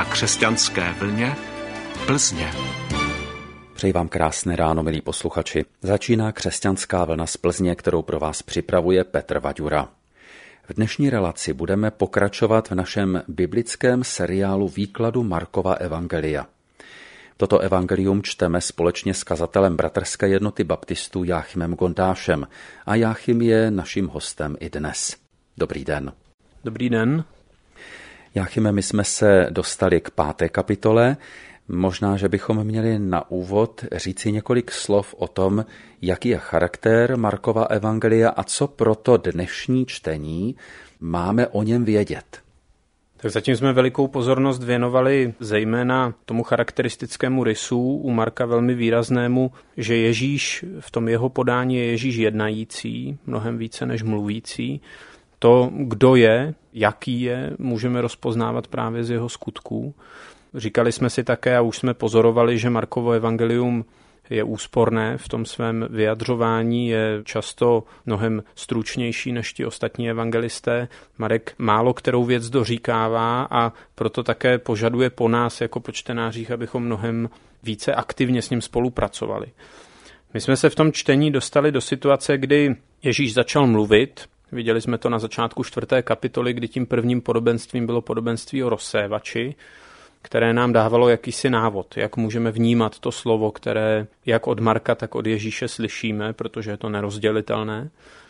na Křesťanské vlně Plzně. Přeji vám krásné ráno, milí posluchači. Začíná Křesťanská vlna z Plzně, kterou pro vás připravuje Petr Vaďura. V dnešní relaci budeme pokračovat v našem biblickém seriálu výkladu Markova evangelia. Toto evangelium čteme společně s kazatelem Bratrské jednoty baptistů Jáchymem Gondášem a Jáchym je naším hostem i dnes. Dobrý den. Dobrý den. Jáchyme, my jsme se dostali k 5. kapitole. Možná, že bychom měli na úvod říci několik slov o tom, jaký je charakter Markova evangelia a co proto dnešní čtení máme o něm vědět. Tak zatím jsme velikou pozornost věnovali zejména tomu charakteristickému rysu u Marka velmi výraznému, že Ježíš v tom jeho podání je Ježíš jednající, mnohem více než mluvící. To, kdo je, jaký je, můžeme rozpoznávat právě z jeho skutků. Říkali jsme si také a už jsme pozorovali, že Markovo evangelium je úsporné v tom svém vyjadřování, je často mnohem stručnější než ti ostatní evangelisté. Marek málo kterou věc doříkává a proto také požaduje po nás jako po čtenářích, abychom mnohem více aktivně s ním spolupracovali. My jsme se v tom čtení dostali do situace, kdy Ježíš začal mluvit. Viděli jsme to na začátku 4. kapitoly, kdy tím prvním podobenstvím bylo podobenství o rozsévači, které nám dávalo jakýsi návod, jak můžeme vnímat to slovo, které jak od Marka, tak od Ježíše slyšíme, protože je to nerozdělitelné,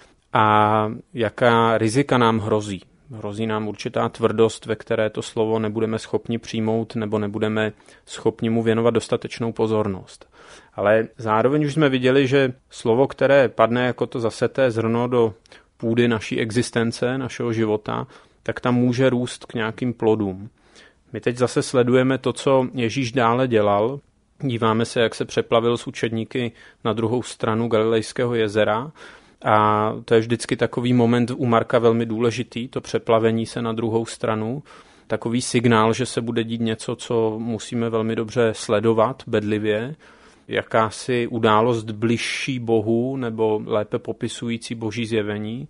a jaká rizika nám hrozí. Hrozí nám určitá tvrdost, ve které to slovo nebudeme schopni přijmout nebo nebudeme schopni mu věnovat dostatečnou pozornost. Ale zároveň už jsme viděli, že slovo, které padne jako to zaseté zrno do půdy naší existence, našeho života, tak tam může růst k nějakým plodům. My teď zase sledujeme to, co Ježíš dále dělal. Díváme se, jak se přeplavil s učedníky na druhou stranu Galilejského jezera. A to je vždycky takový moment u Marka velmi důležitý, to přeplavení se na druhou stranu. Takový signál, že se bude dít něco, co musíme velmi dobře sledovat bedlivě. Jakási událost bližší Bohu, nebo lépe popisující Boží zjevení.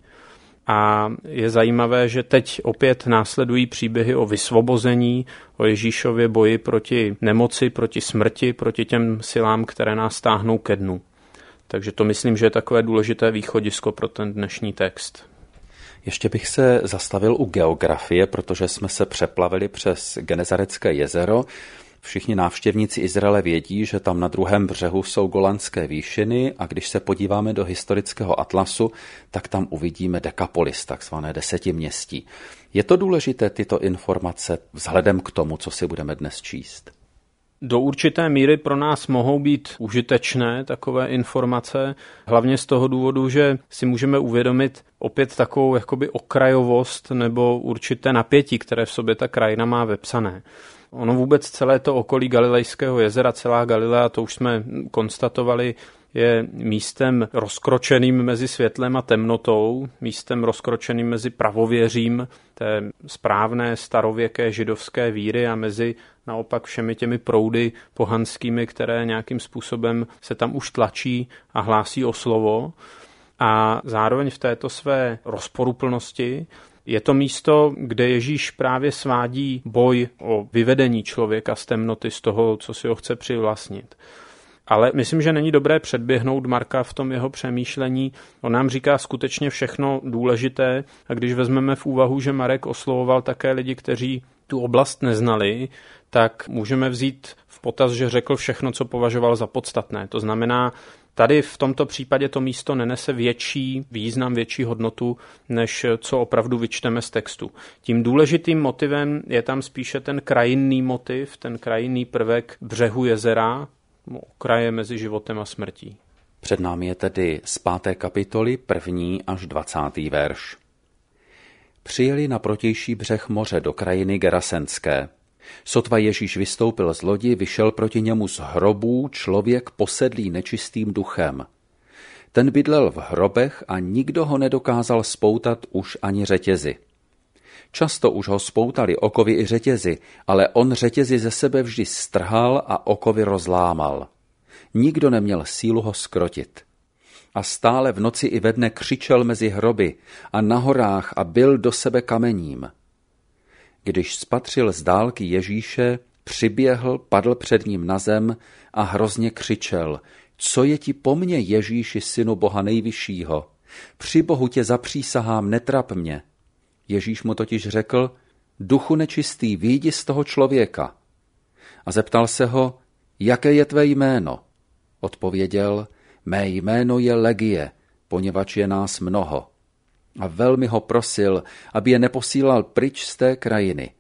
A je zajímavé, že teď opět následují příběhy o vysvobození, o Ježíšově boji proti nemoci, proti smrti, proti těm silám, které nás táhnou ke dnu. Takže to myslím, že je takové důležité východisko pro ten dnešní text. Ještě bych se zastavil u geografie, protože jsme se přeplavili přes Genezarecké jezero. Všichni návštěvníci Izraele vědí, že tam na druhém břehu jsou Golanské výšiny a když se podíváme do historického atlasu, tak tam uvidíme Dekapolis, takzvané desetiměstí. Je to důležité tyto informace vzhledem k tomu, co si budeme dnes číst? Do určité míry pro nás mohou být užitečné takové informace, hlavně z toho důvodu, že si můžeme uvědomit opět takovou jakoby okrajovost nebo určité napětí, které v sobě ta krajina má vepsané. Ono vůbec celé to okolí Galilejského jezera, celá Galilea, to už jsme konstatovali, je místem rozkročeným mezi světlem a temnotou, místem rozkročeným mezi pravověřím té správné starověké židovské víry a mezi naopak všemi těmi proudy pohanskými, které nějakým způsobem se tam už tlačí a hlásí o slovo. A zároveň v této své rozporuplnosti je to místo, kde Ježíš právě svádí boj o vyvedení člověka z temnoty, z toho, co si ho chce přivlastnit. Ale myslím, že není dobré předběhnout Marka v tom jeho přemýšlení. On nám říká skutečně všechno důležité a když vezmeme v úvahu, že Marek oslovoval také lidi, kteří tu oblast neznali, tak můžeme vzít v potaz, že řekl všechno, co považoval za podstatné. To znamená, tady v tomto případě to místo nenese větší význam, větší hodnotu, než co opravdu vyčteme z textu. Tím důležitým motivem je tam spíše ten krajinný motiv, ten krajinný prvek břehu jezera, okraje mezi životem a smrtí. Před námi je tedy z 5. kapitoly 1. až 20. verš. Přijeli na protější břeh moře do krajiny Gerasenské. Sotva Ježíš vystoupil z lodi, vyšel proti němu z hrobů člověk posedlý nečistým duchem. Ten bydlel v hrobech a nikdo ho nedokázal spoutat už ani řetězy. Často už ho spoutali okovy i řetězy, ale on řetězy ze sebe vždy strhal a okovy rozlámal. Nikdo neměl sílu ho zkrotit. A stále v noci i ve dne křičel mezi hroby a na horách a bil do sebe kamením. Když spatřil z dálky Ježíše, přiběhl, padl před ním na zem a hrozně křičel: Co je ti po mně, Ježíši, synu Boha nejvyššího? Při Bohu tě zapřísahám, netrap mě. Ježíš mu totiž řekl: Duchu nečistý, vyjdi z toho člověka. A zeptal se ho: Jaké je tvé jméno? Odpověděl: Mé jméno je Legie, poněvadž je nás mnoho. A velmi ho prosil, aby je neposílal pryč z té krajiny.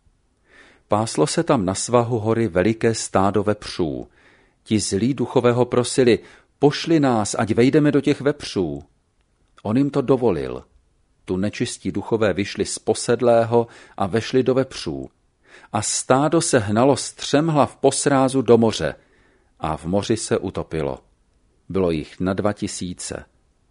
Páslo se tam na svahu hory veliké stádo vepřů. Ti zlí duchové ho prosili: Pošli nás, ať vejdeme do těch vepřů. On jim to dovolil. Tu nečistí duchové vyšli z posedlého a vešli do vepřů. A stádo se hnalo střemhlav po srázu do moře a v moři se utopilo. Bylo jich na 2000.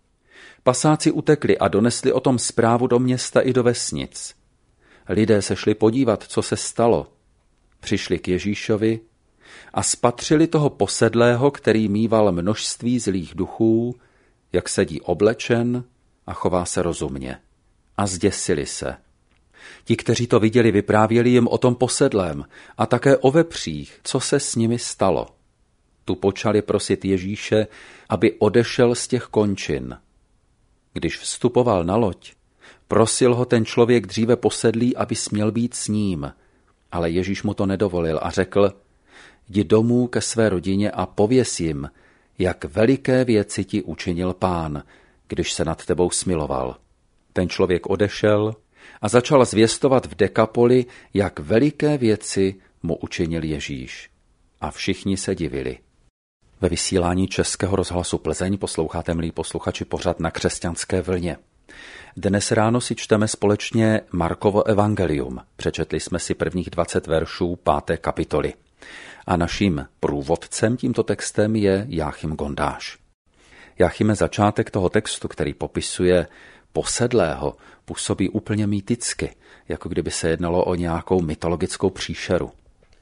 Pasáci utekli a donesli o tom zprávu do města i do vesnic. Lidé se šli podívat, co se stalo. Přišli k Ježíšovi a spatřili toho posedlého, který míval množství zlých duchů, jak sedí oblečen a chová se rozumně. A zděsili se. Ti, kteří to viděli, vyprávěli jim o tom posedlém a také o vepřích, co se s nimi stalo. Tu počali prosit Ježíše, aby odešel z těch končin. Když vstupoval na loď, prosil ho ten člověk dříve posedlý, aby směl být s ním, ale Ježíš mu to nedovolil a řekl: Jdi domů ke své rodině a pověz jim, jak veliké věci ti učinil Pán, když se nad tebou smiloval. Ten člověk odešel a začal zvěstovat v Dekapoli, jak veliké věci mu učinil Ježíš. A všichni se divili. Ve vysílání Českého rozhlasu Plzeň posloucháte, milí posluchači, pořad Na křesťanské vlně. Dnes ráno si čteme společně Markovo evangelium. Přečetli jsme si prvních 20 veršů 5. kapitoly. A naším průvodcem tímto textem je Jáchym Gondáš. Jáchyme, začátek toho textu, který popisuje posedlého, působí úplně mýticky, jako kdyby se jednalo o nějakou mytologickou příšeru.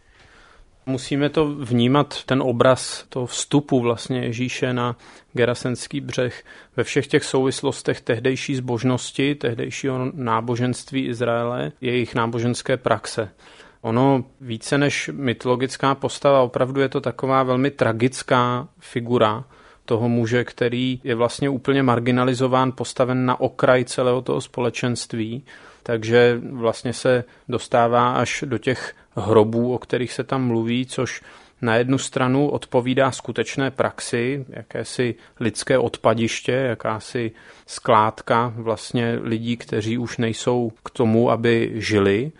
Musíme to vnímat, ten obraz toho vstupu vlastně Ježíše na Gerasenský břeh ve všech těch souvislostech tehdejší zbožnosti, tehdejšího náboženství Izraele, jejich náboženské praxe. Ono více než mytologická postava, opravdu je to taková velmi tragická figura toho muže, který je vlastně úplně marginalizován, postaven na okraj celého toho společenství, takže vlastně se dostává až do těch hrobů, o kterých se tam mluví, což na jednu stranu odpovídá skutečné praxi, jakési lidské odpadiště, jakási skládka vlastně lidí, kteří už nejsou k tomu, aby žili.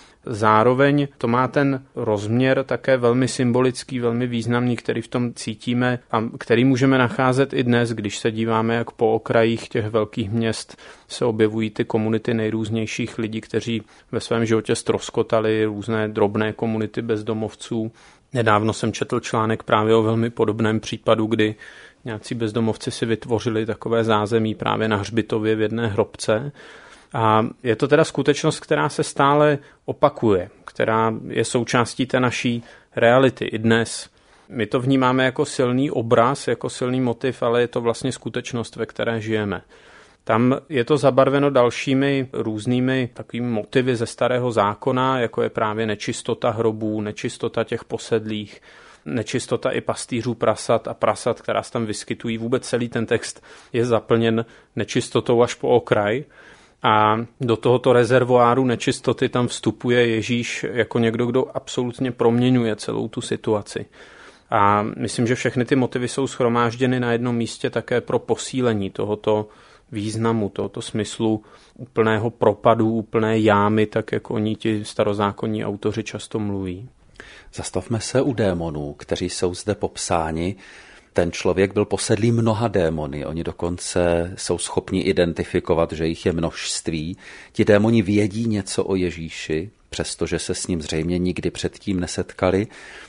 Zároveň to má ten rozměr také velmi symbolický, velmi významný, který v tom cítíme a který můžeme nacházet i dnes, když se díváme, jak po okrajích těch velkých měst se objevují ty komunity nejrůznějších lidí, kteří ve svém životě ztroskotali, různé drobné komunity bezdomovců. Nedávno jsem četl článek právě o velmi podobném případu, kdy nějací bezdomovci si vytvořili takové zázemí právě na hřbitově v jedné hrobce. A je to teda skutečnost, která se stále opakuje, která je součástí té naší reality i dnes. My to vnímáme jako silný obraz, jako silný motiv, ale je to vlastně skutečnost, ve které žijeme. Tam je to zabarveno dalšími různými takovými motivy ze Starého zákona, jako je právě nečistota hrobů, nečistota těch posedlých, nečistota i pastýřů prasat a prasat, která se tam vyskytují. Vůbec celý ten text je zaplněn nečistotou až po okraj. A do tohoto rezervoáru nečistoty tam vstupuje Ježíš jako někdo, kdo absolutně proměňuje celou tu situaci. A myslím, že všechny ty motivy jsou shromážděny na jednom místě také pro posílení tohoto významu, tohoto smyslu úplného propadu, úplné jámy, tak jak o ní ti starozákonní autoři často mluví. Zastavme se u démonů, kteří jsou zde popsáni. Ten člověk byl posedlý mnoha démony, oni dokonce jsou schopni identifikovat, že jich je množství. Ti démoni vědí něco o Ježíši, přestože se s ním zřejmě nikdy předtím nesetkali.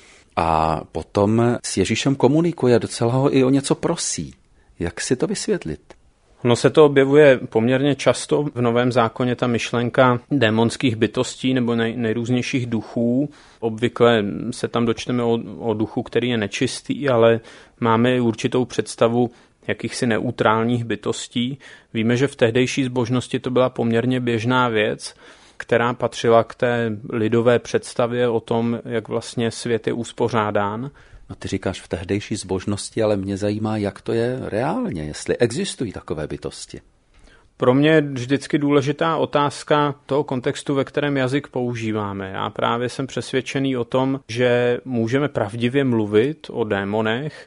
A potom s Ježíšem komunikuje, docela ho i o něco prosí. Jak si to vysvětlit? No se to objevuje poměrně často v Novém zákoně, ta myšlenka démonských bytostí nebo nejrůznějších duchů. Obvykle se tam dočteme o duchu, který je nečistý, ale máme určitou představu jakýchsi neutrálních bytostí. Víme, že v tehdejší zbožnosti to byla poměrně běžná věc která patřila k té lidové představě o tom, jak vlastně svět je uspořádán. No ty říkáš v tehdejší zbožnosti, ale mě zajímá, jak to je reálně, jestli existují takové bytosti. Pro mě je vždycky důležitá otázka toho kontextu, ve kterém jazyk používáme. Já právě jsem přesvědčený o tom, že můžeme pravdivě mluvit o démonech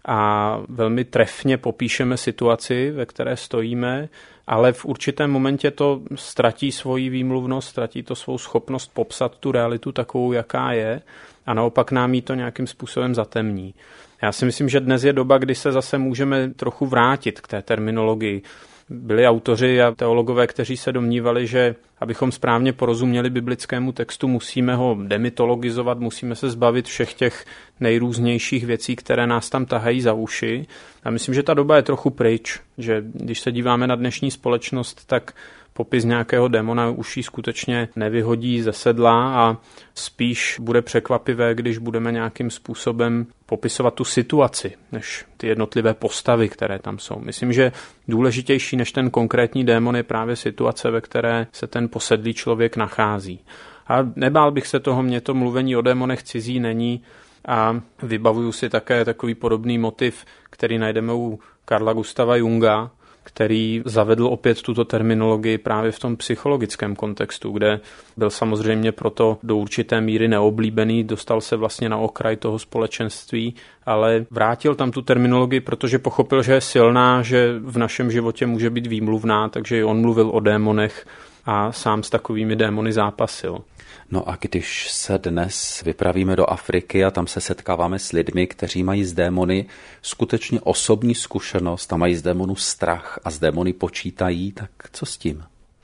a velmi trefně popíšeme situaci, ve které stojíme, ale v určitém momentě to ztratí svoji výmluvnost, ztratí to svou schopnost popsat tu realitu takovou, jaká je, a naopak nám ji to nějakým způsobem zatemní. Já si myslím, že dnes je doba, kdy se zase můžeme trochu vrátit k té terminologii. Byli autoři a teologové, kteří se domnívali, že abychom správně porozuměli biblickému textu, musíme ho demitologizovat, musíme se zbavit všech těch nejrůznějších věcí, které nás tam tahají za uši. A myslím, že ta doba je trochu pryč, že když se díváme na dnešní společnost, tak popis nějakého démona už ji skutečně nevyhodí ze sedla a spíš bude překvapivé, když budeme nějakým způsobem popisovat tu situaci, než ty jednotlivé postavy, které tam jsou. Myslím, že důležitější než ten konkrétní démon je právě situace, ve které se ten posedlý člověk nachází. A nebál bych se toho, mě to mluvení o démonech cizí není, a vybavuju si také takový podobný motiv, který najdeme u Carla Gustava Junga, který zavedl opět tuto terminologii právě v tom psychologickém kontextu, kde byl samozřejmě proto do určité míry neoblíbený, dostal se vlastně na okraj toho společenství, ale vrátil tam tu terminologii, protože pochopil, že je silná, že v našem životě může být výmluvná, takže i on mluvil o démonech a sám s takovými démony zápasil. No a když se dnes vypravíme do Afriky a tam se setkáváme s lidmi, kteří mají z démony skutečně osobní zkušenost a mají z démonu strach a z démony počítají, tak co s tím?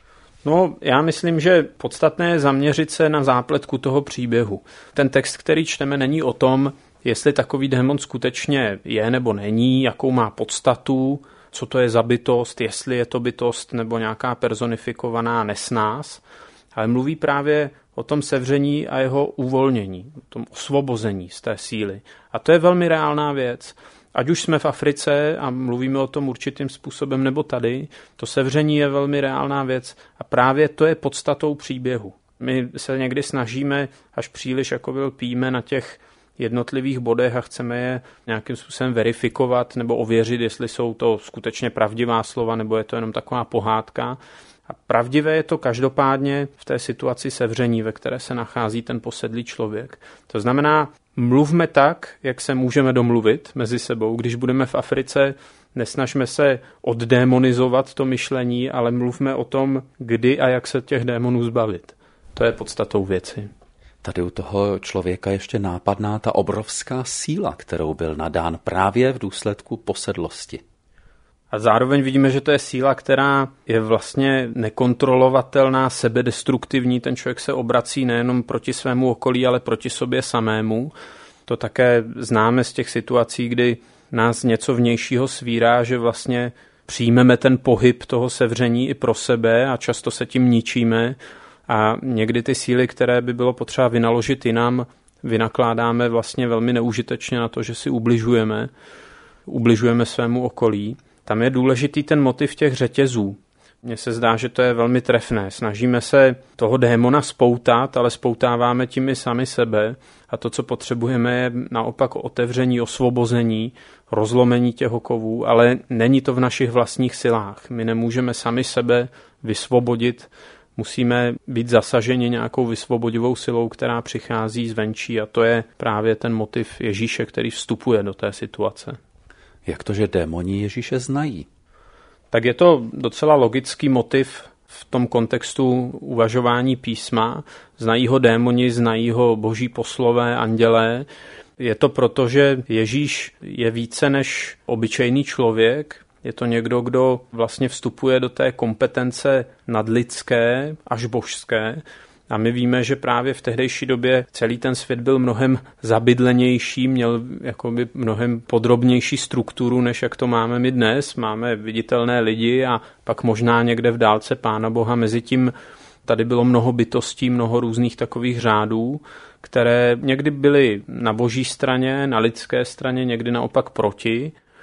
No, já myslím, že podstatné je zaměřit se na zápletku toho příběhu. Ten text, který čteme, není o tom, jestli takový démon skutečně je nebo není, jakou má podstatu, co to je za bytost, jestli je to bytost nebo nějaká personifikovaná nesnás, ale mluví právě o tom sevření a jeho uvolnění, o tom osvobození z té síly. A to je velmi reálná věc. Ať už jsme v Africe a mluvíme o tom určitým způsobem, nebo tady, to sevření je velmi reálná věc a právě to je podstatou příběhu. My se někdy snažíme, až příliš lpíme na těch jednotlivých bodech a chceme je nějakým způsobem verifikovat nebo ověřit, jestli jsou to skutečně pravdivá slova, nebo je to jenom taková pohádka. A pravdivé je to každopádně v té situaci sevření, ve které se nachází ten posedlý člověk. To znamená, mluvme tak, jak se můžeme domluvit mezi sebou. Když budeme v Africe, nesnažme se oddémonizovat to myšlení, ale mluvme o tom, kdy a jak se těch démonů zbavit. To je podstatou věci. Tady u toho člověka ještě nápadná ta obrovská síla, kterou byl nadán právě v důsledku posedlosti. A zároveň vidíme, že to je síla, která je vlastně nekontrolovatelná, sebedestruktivní. Ten člověk se obrací nejenom proti svému okolí, ale proti sobě samému. To také známe z těch situací, kdy nás něco vnějšího svírá, že vlastně přijmeme ten pohyb toho sevření i pro sebe a často se tím ničíme. A někdy ty síly, které by bylo potřeba vynaložit jinam, vynakládáme vlastně velmi neužitečně na to, že si ubližujeme svému okolí. Tam je důležitý ten motiv těch řetězů. Mně se zdá, že to je velmi trefné. Snažíme se toho démona spoutat, ale spoutáváme tím i sami sebe. A to, co potřebujeme, je naopak otevření, osvobození, rozlomení těch okovů, ale není to v našich vlastních silách. My nemůžeme sami sebe vysvobodit, musíme být zasaženi nějakou vysvobodivou silou, která přichází zvenčí, a to je právě ten motiv Ježíše, který vstupuje do té situace. Jak to, že démoni Ježíše znají? Tak je to docela logický motiv v tom kontextu uvažování písma. Znají ho démoni, znají ho boží poslové, andělé. Je to proto, že Ježíš je více než obyčejný člověk. Je to někdo, kdo vlastně vstupuje do té kompetence nadlidské až božské. A my víme, že právě v tehdejší době celý ten svět byl mnohem zabydlenější, měl jakoby mnohem podrobnější strukturu, než jak to máme my dnes. Máme viditelné lidi a pak možná někde v dálce Pána Boha. Mezitím tady bylo mnoho bytostí, mnoho různých takových řádů, které někdy byly na boží straně, na lidské straně, někdy naopak proti.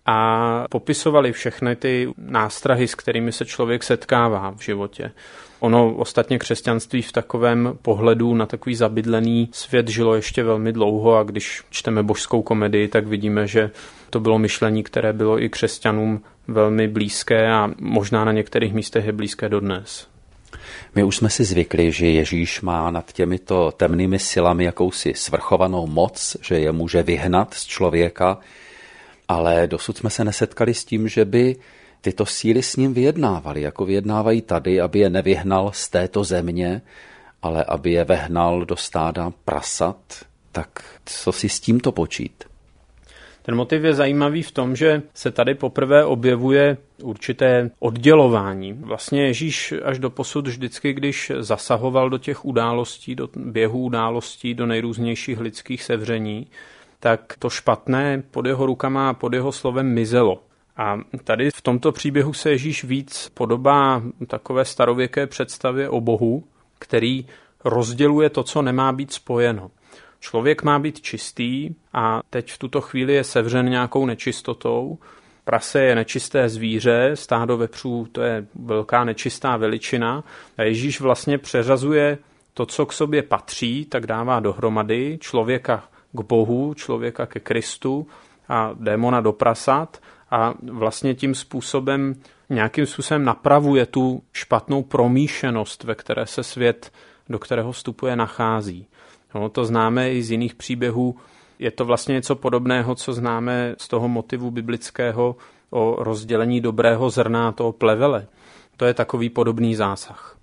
a popisovali všechny ty nástrahy, s kterými se člověk setkává v životě. Ono ostatně křesťanství v takovém pohledu na takový zabydlený svět žilo ještě velmi dlouho a když čteme Božskou komedii, tak vidíme, že to bylo myšlení, které bylo i křesťanům velmi blízké a možná na některých místech je blízké dodnes. My už jsme si zvykli, že Ježíš má nad těmito temnými silami jakousi svrchovanou moc, že je může vyhnat z člověka, ale dosud jsme se nesetkali s tím, že by tyto síly s ním vyjednávaly, jako vyjednávají tady, aby je nevyhnal z této země, ale aby je vehnal do stáda prasat. Tak co si s tímto počít? Ten motiv je zajímavý v tom, že se tady poprvé objevuje určité oddělování. Vlastně Ježíš až doposud vždycky, když zasahoval do těch událostí, do běhu událostí, do nejrůznějších lidských sevření, tak to špatné pod jeho rukama a pod jeho slovem mizelo. A tady v tomto příběhu se Ježíš víc podobá takové starověké představě o Bohu, který rozděluje to, co nemá být spojeno. Člověk má být čistý a teď v tuto chvíli je sevřen nějakou nečistotou. Prase je nečisté zvíře, stádo vepřů to je velká nečistá veličina. A Ježíš vlastně přeřazuje to, co k sobě patří, tak dává dohromady člověka k Bohu, člověka ke Kristu a démona do prasat a vlastně tím způsobem nějakým způsobem napravuje tu špatnou promíšenost, ve které se svět, do kterého vstupuje, nachází. No, to známe i z jiných příběhů. Je to vlastně něco podobného, co známe z toho motivu biblického o rozdělení dobrého zrna a toho plevele. To je takový podobný zásah.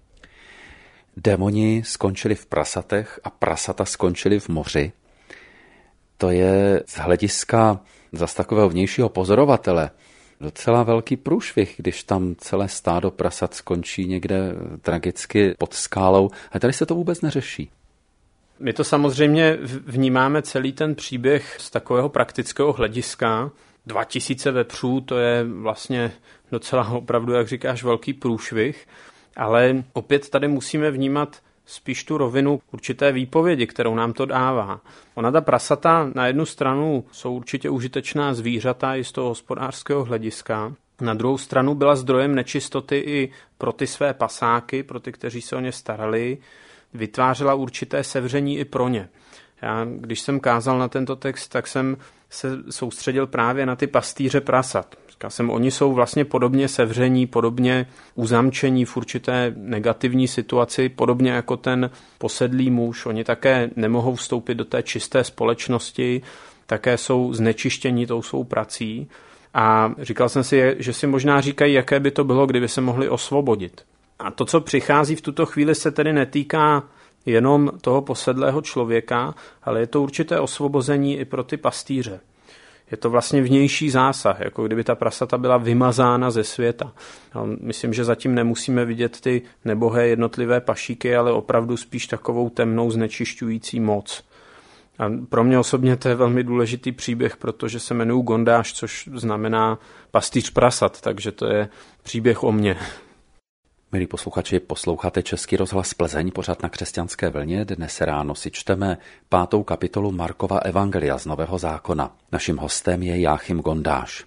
Démoni skončili v prasatech a prasata skončili v moři. To je z hlediska zas takového vnějšího pozorovatele docela velký průšvih, když tam celé stádo prasat skončí někde tragicky pod skálou. A tady se to vůbec neřeší. My to samozřejmě vnímáme celý ten příběh z takového praktického hlediska. 2000 vepřů, to je vlastně docela opravdu, jak říkáš, velký průšvih, ale opět tady musíme vnímat spíš tu rovinu určité výpovědi, kterou nám to dává. Ona ta prasata na jednu stranu jsou určitě užitečná zvířata i z toho hospodářského hlediska, na druhou stranu byla zdrojem nečistoty i pro ty své pasáky, pro ty, kteří se o ně starali, vytvářela určité sevření i pro ně. Já, když jsem kázal na tento text, tak jsem se soustředil právě na ty pastýře prasat. Říkal jsem, oni jsou vlastně podobně sevření, podobně uzamčení v určité negativní situaci, podobně jako ten posedlý muž. Oni také nemohou vstoupit do té čisté společnosti, také jsou znečištěni tou svou prací. A říkal jsem si, že si možná říkají, jaké by to bylo, kdyby se mohli osvobodit. A to, co přichází v tuto chvíli, se tedy netýká jenom toho posedlého člověka, ale je to určité osvobození i pro ty pastýře. Je to vlastně vnější zásah, jako kdyby ta prasata byla vymazána ze světa. Myslím, že zatím nemusíme vidět ty nebohé jednotlivé pašíky, ale opravdu spíš takovou temnou znečišťující moc. A pro mě osobně to je velmi důležitý příběh, protože se jmenuji Gondáš, což znamená pastýř prasat, takže to je příběh o mně. Milí posluchači, posloucháte Český rozhlas Plzeň, pořad na Křesťanské vlně. Dnes ráno si čteme 5. kapitolu Markova evangelia z Nového zákona. Naším hostem je Jáchym Gondáš.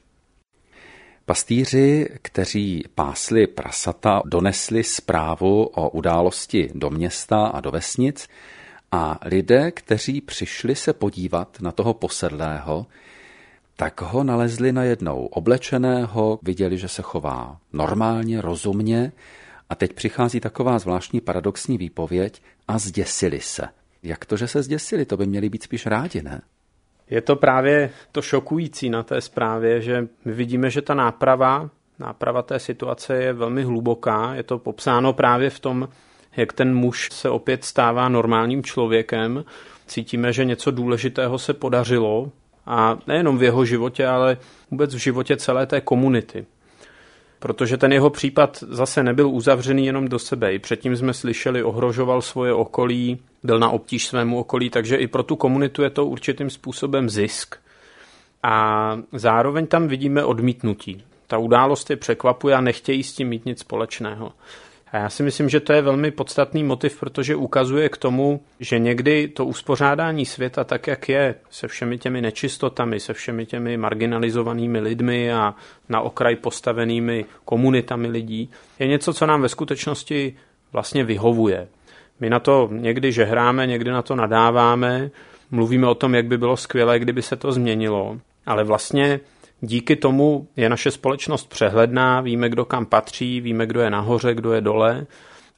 Pastýři, kteří pásli prasata, donesli zprávu o události do města a do vesnic a lidé, kteří přišli se podívat na toho posedlého, tak ho nalezli najednou oblečeného, viděli, že se chová normálně, rozumně. A teď přichází taková zvláštní paradoxní výpověď a zděsili se. Jak to, že se zděsili? To by měli být spíš rádi, ne? Je to právě to šokující na té zprávě, že my vidíme, že ta náprava té situace je velmi hluboká. Je to popsáno právě v tom, jak ten muž se opět stává normálním člověkem. Cítíme, že něco důležitého se podařilo a nejenom v jeho životě, ale vůbec v životě celé té komunity. Protože ten jeho případ zase nebyl uzavřený jenom do sebe. I předtím jsme slyšeli, ohrožoval svoje okolí, byl na obtíž svému okolí, takže i pro tu komunitu je to určitým způsobem zisk. A zároveň tam vidíme odmítnutí. Ta událost je překvapuje a nechtějí s tím mít nic společného. A já si myslím, že to je velmi podstatný motiv, protože ukazuje k tomu, že někdy to uspořádání světa tak, jak je, se všemi těmi nečistotami, se všemi těmi marginalizovanými lidmi a na okraj postavenými komunitami lidí, je něco, co nám ve skutečnosti vlastně vyhovuje. My na to někdy žehráme, někdy na to nadáváme, mluvíme o tom, jak by bylo skvělé, kdyby se to změnilo, ale vlastně díky tomu je naše společnost přehledná, víme, kdo kam patří, víme, kdo je nahoře, kdo je dole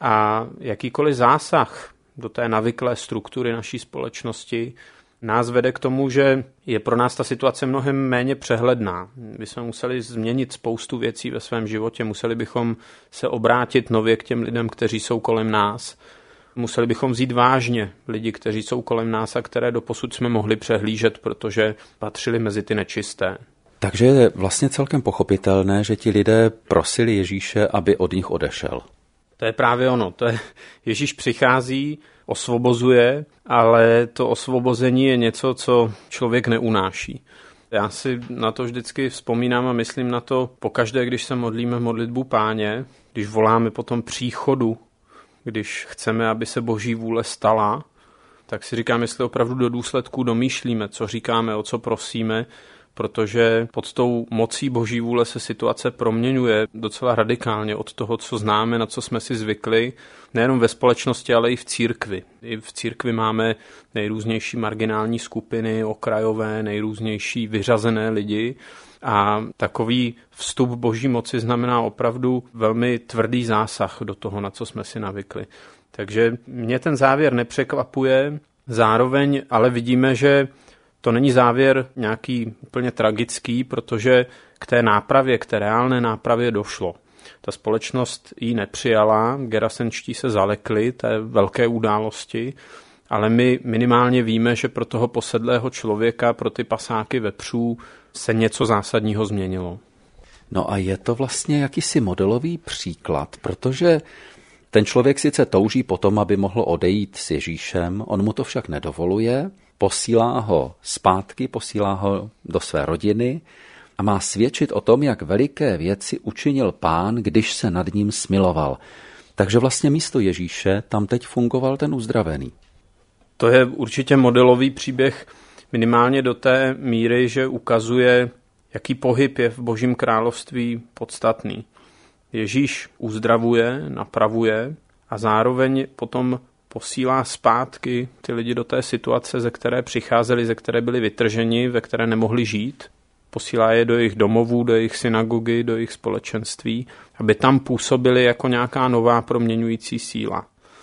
a jakýkoliv zásah do té navyklé struktury naší společnosti nás vede k tomu, že je pro nás ta situace mnohem méně přehledná. My jsme museli změnit spoustu věcí ve svém životě, museli bychom se obrátit nově k těm lidem, kteří jsou kolem nás. Museli bychom vzít vážně lidi, kteří jsou kolem nás a které doposud jsme mohli přehlížet, protože patřili mezi ty nečisté. Takže je vlastně celkem pochopitelné, že ti lidé prosili Ježíše, aby od nich odešel. To je právě ono. Ježíš přichází, osvobozuje, ale to osvobození je něco, co člověk neunáší. Já si na to vždycky vzpomínám a myslím na to pokaždé, když se modlíme modlitbu Páně, když voláme po tom příchodu, když chceme, aby se Boží vůle stala, tak si říkám, jestli opravdu do důsledků domýšlíme, co říkáme, o co prosíme, protože pod tou mocí Boží vůle se situace proměňuje docela radikálně od toho, co známe, na co jsme si zvykli, nejenom ve společnosti, ale i v církvi. I v církvi máme nejrůznější marginální skupiny, okrajové, nejrůznější vyřazené lidi a takový vstup Boží moci znamená opravdu velmi tvrdý zásah do toho, na co jsme si navykli. Takže mě ten závěr nepřekvapuje, zároveň ale vidíme, že to není závěr nějaký úplně tragický, protože k té nápravě, k té reálné nápravě došlo. Ta společnost ji nepřijala, gerasenští se zalekli té velké události, ale my minimálně víme, že pro toho posedlého člověka, pro ty pasáky vepřů se něco zásadního změnilo. No a je to vlastně jakýsi modelový příklad, protože ten člověk sice touží potom, aby mohl odejít s Ježíšem, on mu to však nedovoluje, posílá ho zpátky, posílá ho do své rodiny a má svědčit o tom, jak veliké věci učinil Pán, když se nad ním smiloval. Takže vlastně místo Ježíše tam teď fungoval ten uzdravený. To je určitě modelový příběh minimálně do té míry, že ukazuje, jaký pohyb je v Božím království podstatný. Ježíš uzdravuje, napravuje a zároveň potom posílá zpátky ty lidi do té situace, ze které přicházeli, ze které byli vytrženi, ve které nemohli žít. Posílá je do jejich domovů, do jejich synagogy, do jejich společenství, aby tam působili jako nějaká nová proměňující síla.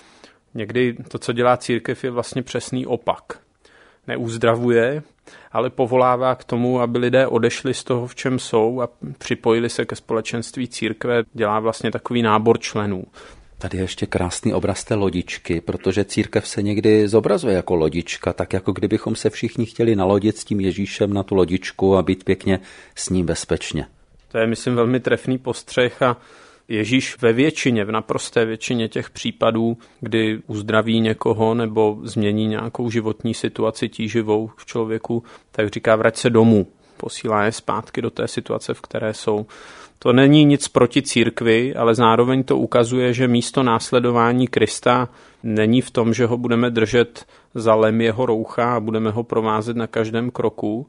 Někdy to, co dělá církev, je vlastně přesný opak. Neuzdravuje, ale povolává k tomu, aby lidé odešli z toho, v čem jsou a připojili se ke společenství církve. Dělá vlastně takový nábor členů. Tady je ještě krásný obraz té lodičky, protože církev se někdy zobrazuje jako lodička, tak jako kdybychom se všichni chtěli nalodit s tím Ježíšem na tu lodičku a být pěkně s ním bezpečně. To je, myslím, velmi trefný postřeh a Ježíš ve většině, v naprosté většině těch případů, kdy uzdraví někoho nebo změní nějakou životní situaci tíživou v člověku, tak říká vrať se domů, posílá je zpátky do té situace, v které jsou. To není nic proti církvi, ale zároveň to ukazuje, že místo následování Krista není v tom, že ho budeme držet za lem jeho roucha a budeme ho provázet na každém kroku,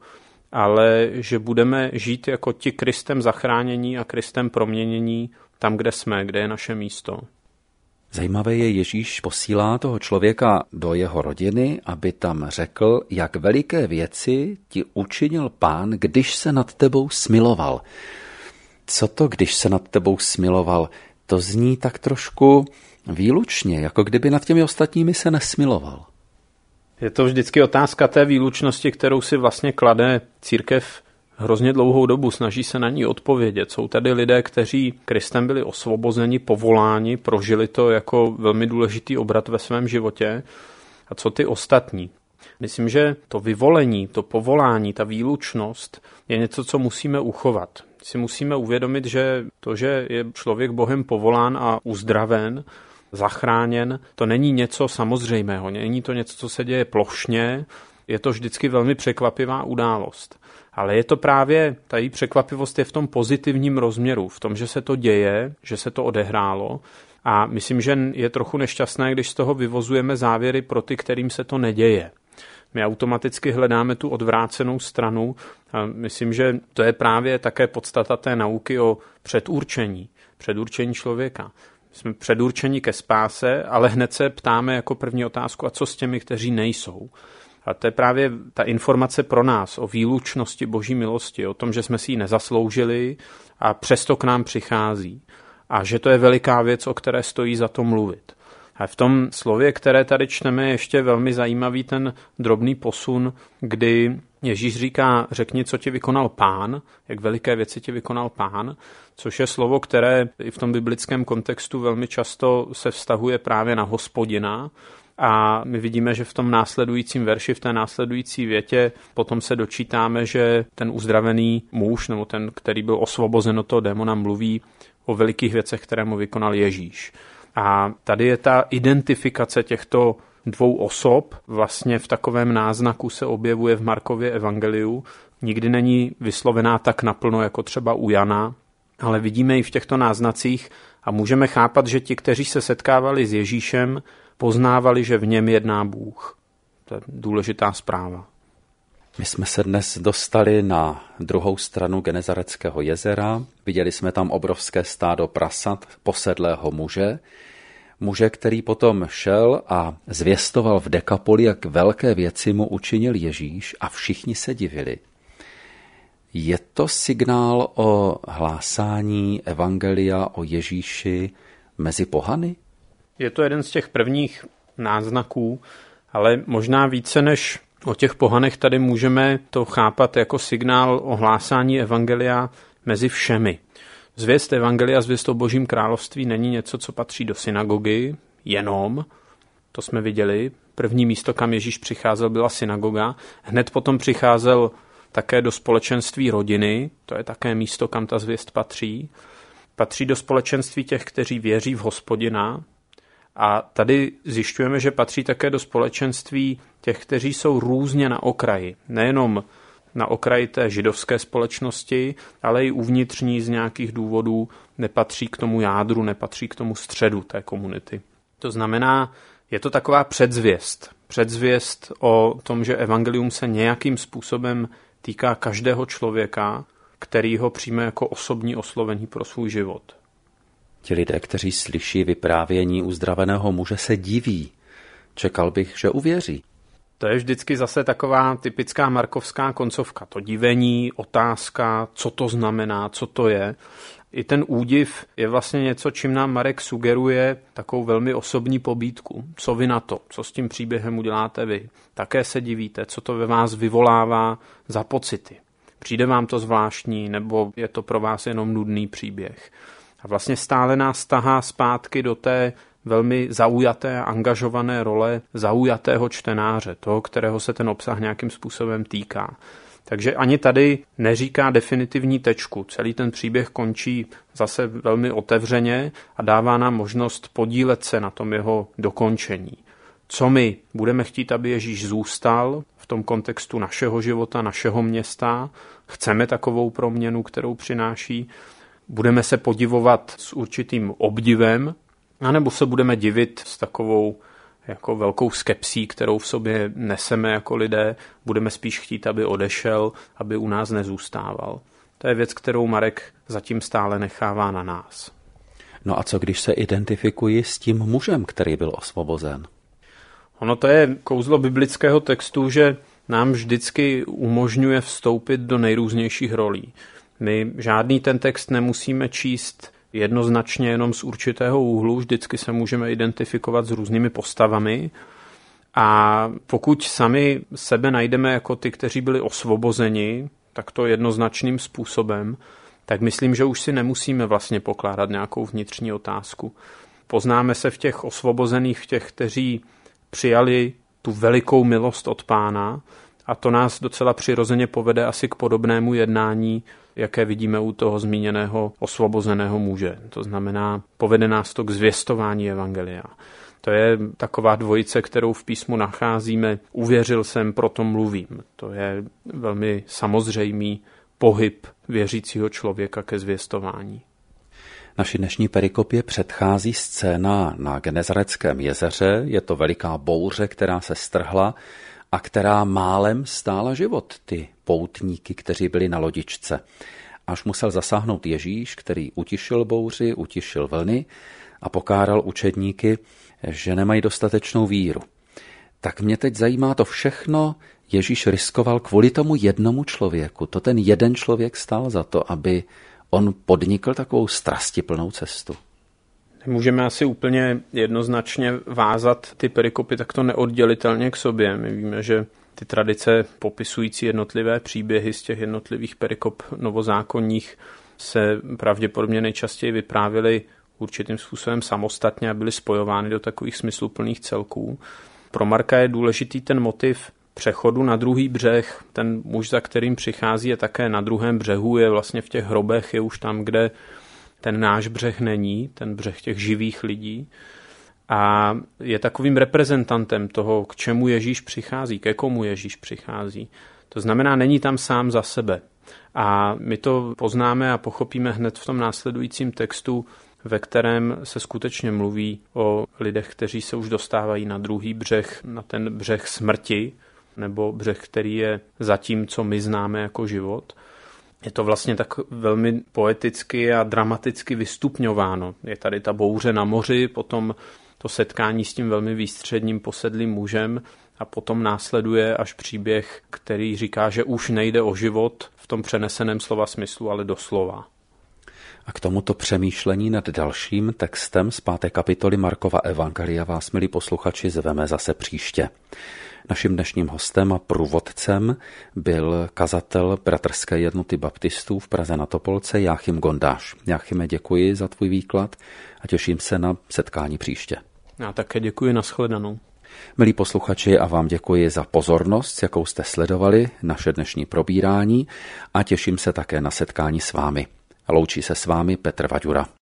ale že budeme žít jako ti Kristem zachránění a Kristem proměnění tam, kde jsme, kde je naše místo. Zajímavé je, Ježíš posílá toho člověka do jeho rodiny, aby tam řekl, jak veliké věci ti učinil Pán, když se nad tebou smiloval. Co to, když se nad tebou smiloval? To zní tak trošku výlučně, jako kdyby nad těmi ostatními se nesmiloval. Je to vždycky otázka té výlučnosti, kterou si vlastně klade církev hrozně dlouhou dobu, snaží se na ní odpovědět. Jsou tady lidé, kteří Kristem byli osvobozeni, povoláni, prožili to jako velmi důležitý obrat ve svém životě. A co ty ostatní? Myslím, že to vyvolení, to povolání, ta výlučnost je něco, co musíme uchovat. Si musíme uvědomit, že to, že je člověk Bohem povolán a uzdraven, zachráněn, to není něco samozřejmého, není to něco, co se děje plošně, je to vždycky velmi překvapivá událost. Ale je to právě, ta její překvapivost je v tom pozitivním rozměru, v tom, že se to děje, že se to odehrálo A myslím, že je trochu nešťastné, když z toho vyvozujeme závěry pro ty, kterým se to neděje. My automaticky hledáme tu odvrácenou stranu a myslím, že to je právě také podstata té nauky o předurčení člověka. Jsme předurčeni ke spáse, ale hned se ptáme jako první otázku, a co s těmi, kteří nejsou. A to je právě ta informace pro nás o výlučnosti Boží milosti, o tom, že jsme si ji nezasloužili a přesto k nám přichází. A že to je veliká věc, o které stojí za to mluvit. A v tom slově, které tady čteme, je ještě velmi zajímavý ten drobný posun, kdy Ježíš říká, řekni, co ti vykonal Pán, jak veliké věci ti vykonal Pán, což je slovo, které i v tom biblickém kontextu velmi často se vztahuje právě na Hospodina. A my vidíme, že v tom následujícím verši, v té následující větě, potom se dočítáme, že ten uzdravený muž, nebo ten, který byl osvobozen od toho démona, mluví o velikých věcech, které mu vykonal Ježíš. A tady je ta identifikace těchto dvou osob, vlastně v takovém náznaku se objevuje v Markově evangeliu. Nikdy není vyslovená tak naplno, jako třeba u Jana, ale vidíme ji v těchto náznacích a můžeme chápat, že ti, kteří se setkávali s Ježíšem, poznávali, že v něm jedná Bůh. To je důležitá zpráva. My jsme se dnes dostali na druhou stranu Genezareckého jezera. Viděli jsme tam obrovské stádo prasat, posedlého muže, který potom šel a zvěstoval v Dekapoli, jak velké věci mu učinil Ježíš a všichni se divili. Je to signál o hlásání evangelia o Ježíši mezi pohany? Je to jeden z těch prvních náznaků, ale možná více než o těch pohanech tady můžeme to chápat jako signál o hlásání evangelia mezi všemi. Zvěst evangelia, zvěst o Božím království není něco, co patří do synagogy, jenom, to jsme viděli. První místo, kam Ježíš přicházel, byla synagoga. Hned potom přicházel také do společenství rodiny, to je také místo, kam ta zvěst patří. Patří do společenství těch, kteří věří v Hospodina. A tady zjišťujeme, že patří také do společenství těch, kteří jsou různě na okraji. Nejenom na okraji té židovské společnosti, ale i uvnitřní z nějakých důvodů nepatří k tomu jádru, nepatří k tomu středu té komunity. To znamená, je to taková předzvěst. Předzvěst o tom, že evangelium se nějakým způsobem týká každého člověka, který ho přijme jako osobní oslovení pro svůj život. Ti lidé, kteří slyší vyprávění uzdraveného muže, se diví. Čekal bych, že uvěří. To je vždycky zase taková typická markovská koncovka. To divení, otázka, co to znamená, co to je. I ten údiv je vlastně něco, čím nám Marek sugeruje takovou velmi osobní pobídku. Co vy na to? Co s tím příběhem uděláte vy? Také se divíte, co to ve vás vyvolává za pocity. Přijde vám to zvláštní, nebo je to pro vás jenom nudný příběh? A vlastně stále nás tahá zpátky do té velmi zaujaté a angažované role zaujatého čtenáře, toho, kterého se ten obsah nějakým způsobem týká. Takže ani tady neříká definitivní tečku. Celý ten příběh končí zase velmi otevřeně a dává nám možnost podílet se na tom jeho dokončení. Co my budeme chtít, aby Ježíš zůstal v tom kontextu našeho života, našeho města? Chceme takovou proměnu, kterou přináší? Budeme se podivovat s určitým obdivem, anebo se budeme divit s takovou jako velkou skepsí, kterou v sobě neseme jako lidé, budeme spíš chtít, aby odešel, aby u nás nezůstával. To je věc, kterou Marek zatím stále nechává na nás. No a co když se identifikuji s tím mužem, který byl osvobozen? Ono to je kouzlo biblického textu, že nám vždycky umožňuje vstoupit do nejrůznějších rolí. My žádný ten text nemusíme číst jednoznačně jenom z určitého úhlu, vždycky se můžeme identifikovat s různými postavami a pokud sami sebe najdeme jako ty, kteří byli osvobozeni, tak to jednoznačným způsobem, tak myslím, že už si nemusíme vlastně pokládat nějakou vnitřní otázku. Poznáme se v těch osvobozených, v těch, kteří přijali tu velikou milost od Pána a to nás docela přirozeně povede asi k podobnému jednání, jaké vidíme u toho zmíněného osvobozeného muže. To znamená, povede nás to k zvěstování evangelia. To je taková dvojice, kterou v písmu nacházíme. Uvěřil jsem, proto mluvím. To je velmi samozřejmý pohyb věřícího člověka ke zvěstování. Naší dnešní perikopě předchází scéna na Genezareckém jezeře. Je to veliká bouře, která se strhla a která málem stála život ty poutníky, kteří byli na lodičce. Až musel zasáhnout Ježíš, který utišil bouři, utišil vlny a pokáral učedníky, že nemají dostatečnou víru. Tak mě teď zajímá to všechno, Ježíš riskoval kvůli tomu jednomu člověku. To ten jeden člověk stál za to, aby on podnikl takovou strastiplnou cestu. Můžeme asi úplně jednoznačně vázat ty perikopy takto neoddělitelně k sobě. My víme, že ty tradice popisující jednotlivé příběhy z těch jednotlivých perikop novozákonních se pravděpodobně nejčastěji vyprávěly určitým způsobem samostatně a byly spojovány do takových smysluplných celků. Pro Marka je důležitý ten motiv přechodu na druhý břeh. Ten muž, za kterým přichází, je také na druhém břehu, je vlastně v těch hrobech, je už tam, kde ten náš břeh není, ten břeh těch živých lidí. A je takovým reprezentantem toho, k čemu Ježíš přichází, ke komu Ježíš přichází. To znamená, není tam sám za sebe. A my to poznáme a pochopíme hned v tom následujícím textu, ve kterém se skutečně mluví o lidech, kteří se už dostávají na druhý břeh, na ten břeh smrti, nebo břeh, který je za tím, co my známe jako život. Je to vlastně tak velmi poeticky a dramaticky vystupňováno. Je tady ta bouře na moři, potom to setkání s tím velmi výstředním posedlým mužem a potom následuje až příběh, který říká, že už nejde o život v tom přeneseném slova smyslu, ale doslova. A k tomuto přemýšlení nad dalším textem z 5. kapitoly Markova evangelia vás, milí posluchači, zveme zase příště. Naším dnešním hostem a průvodcem byl kazatel Bratrské jednoty baptistů v Praze na Topolce Jáchym Gondáš. Jáchyme, děkuji za tvůj výklad a těším se na setkání příště. Já také děkuji, nashledanou. Milí posluchači, a vám děkuji za pozornost, s jakou jste sledovali naše dnešní probírání a těším se také na setkání s vámi. Loučí se s vámi Petr Vaďura.